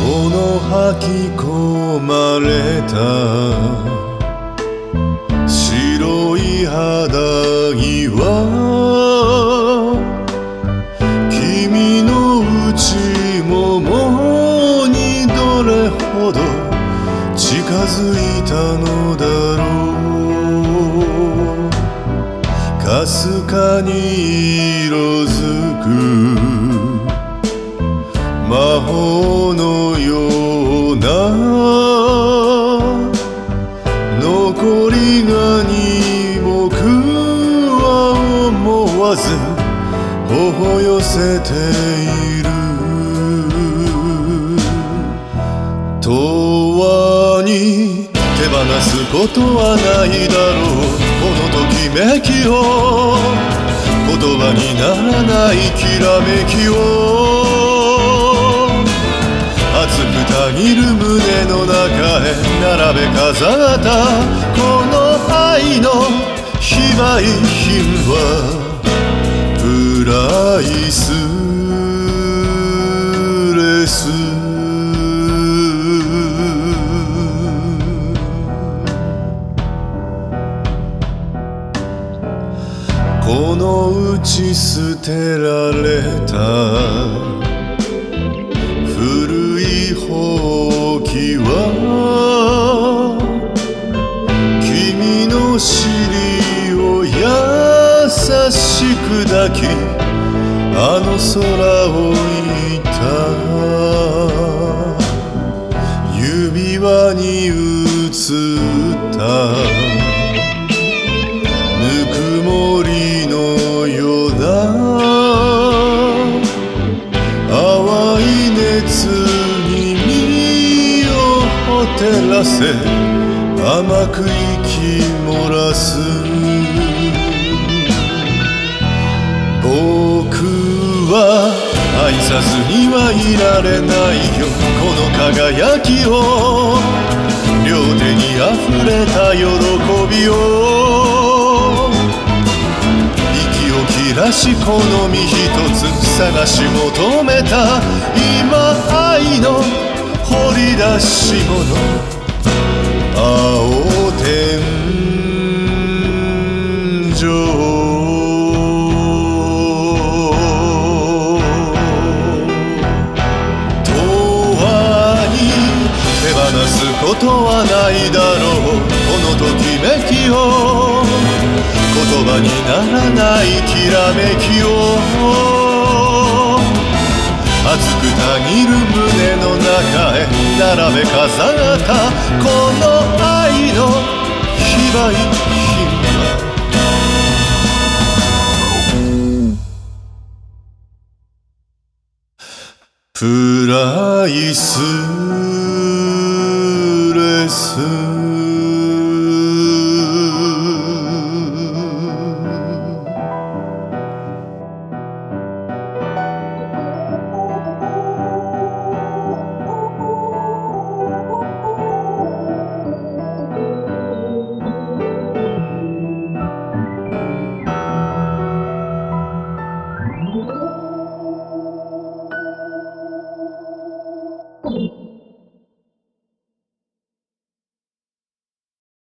の吐き込まれた白い肌着は君の内ももにどれほど近づいたのだろう。かすかに色づく魔法のような残りがに僕は思わず微笑寄せている。永遠に手放すことはないだろう。このときめきを言葉にならないきらめきを熱くたぎる胸の中へ並べ飾ったこの愛の非売品はプライスレス。この打ち捨てられた古いほうきは君の尻を優しく抱きあの空を見た。指輪に映ったぬくもりのような淡い熱に身を照らせ甘く息漏らす。僕は愛さずにはいられないよ。この輝きを両手に溢れた喜びを息を切らしこの身一つ探し求めた今愛の掘り出し物青天井。手放すことはないだろう。このときめきを言葉にならないきらめきを熱くたぎる胸の中へ並べ飾ったこの愛の非売品はプライスレス。